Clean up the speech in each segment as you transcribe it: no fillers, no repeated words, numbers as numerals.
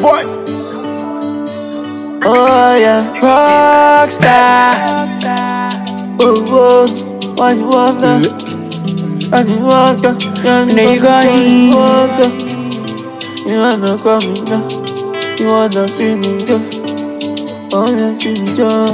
boy. Oh yeah, rockstar. Oh oh, why you wonder? Why you wonder? There you go. You wanna call me now? You wanna feel me go? Wanna feel me go?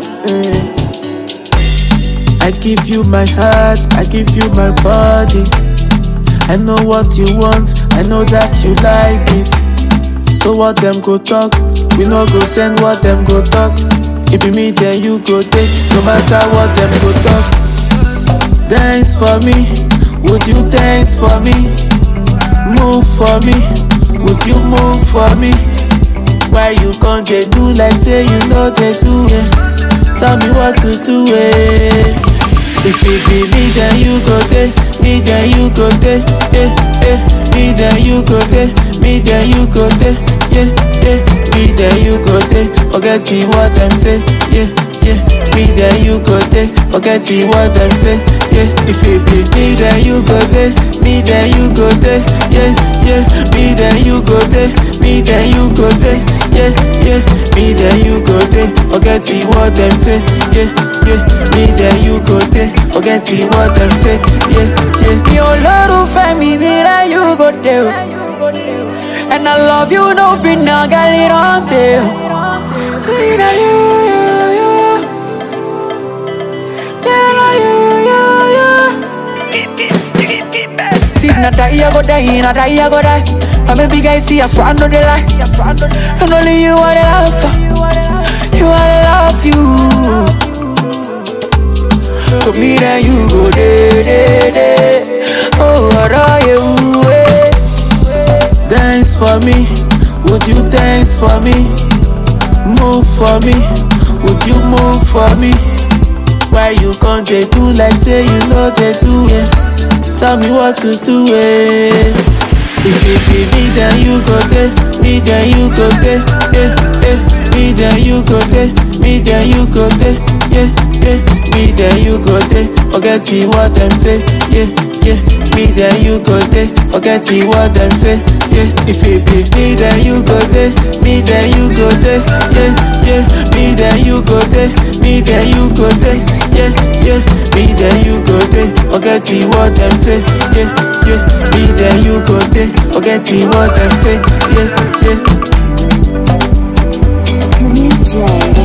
I give you my heart, I give you my body. I know what you want, I know that you like it. So what them go talk? We no go send what them go talk. It be me then you go take, no matter what them go talk. Dance for me, would you dance for me? Move for me, would you move for me? Why you can't they do like say you know they do, yeah? Tell me what to do, eh? If it be me then you go there, me then you go there, eh, eh. Me then you go there, me then you go there, yeah, yeah. Me then you go there, forget what them say, yeah, yeah. Me then you go there, forget what them say, yeah. If it be me then you go there, me then you go there, yeah, yeah. Me then you go there, me then you go there, yeah, yeah. Me then you go there, forget what them say, yeah, yeah. Me then you go there, forget what them say, yeah, yeah. Your love for me, me that you go there. And I love you, no be no got it on there. See that you. See na die, I go die, na die, I go die. I'm a big guy, see I swan no the lie. And only you are the love for. You are the love you. To me then you go there. Oh, what are you? Dance for me, would you dance for me? Move for me, would you move for me? Why you can't they do like say you know they do, yeah? Tell me what to do, eh? If it be me then you go there, me then you go there, eh, eh. Me then you go there, me then you go there, yeah, yeah. Me then you go there, forget what them say, yeah, yeah. Me then you go there, forget what them say, yeah. If it be me then you go there, me then you go there, yeah, yeah. Me then you go there, me then you go there, yeah, yeah. Me then you go there, forget what them say, yeah, yeah. Me then you go there, forget what them say, yeah, yeah. Timmy J.